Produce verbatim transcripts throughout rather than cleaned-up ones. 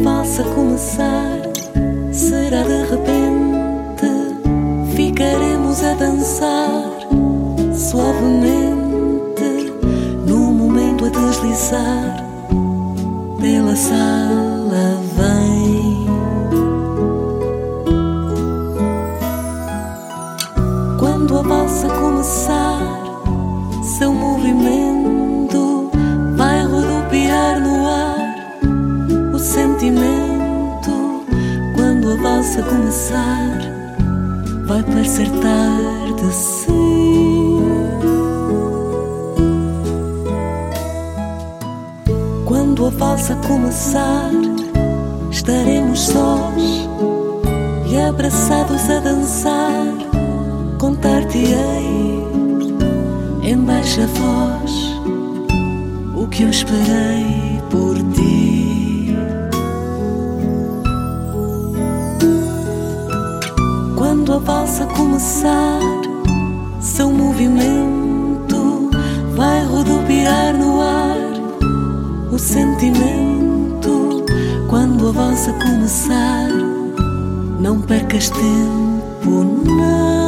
valsa começar, será de repente, ficaremos a dançar suavemente, num momento a deslizar pela sala. Vem, quando a valsa começar, seu movimento vai rodopiar no ar. O sentimento, quando a valsa começar, vai parecer tarde, sim. Quando a valsa começar, estaremos sós e abraçados a dançar. Contar-te-ei em baixa voz o que eu esperei por ti. Quando a valsa começar, seu movimento vai rodopiar no ar. O sentimento, quando a valsa começar, não percas tempo, não.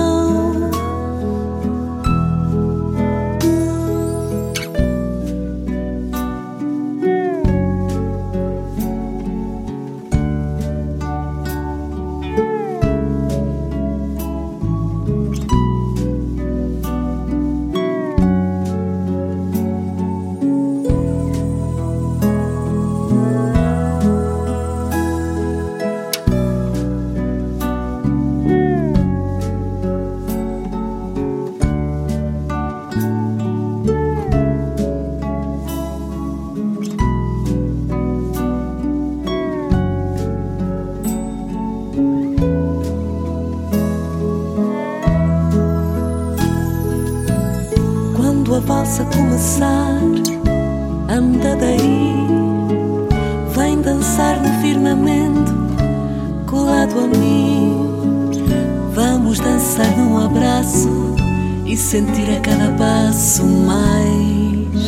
Quando a valsa começar, anda daí, vem dançar no firmamento, colado a mim. Vamos dançar num abraço e sentir a cada passo mais.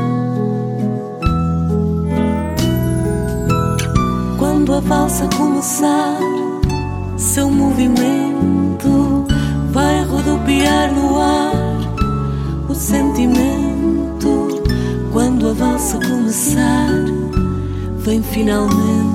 Quando a valsa começar, seu movimento vai rodopiar no ar. O sentimento, quando a valsa começar, vem finalmente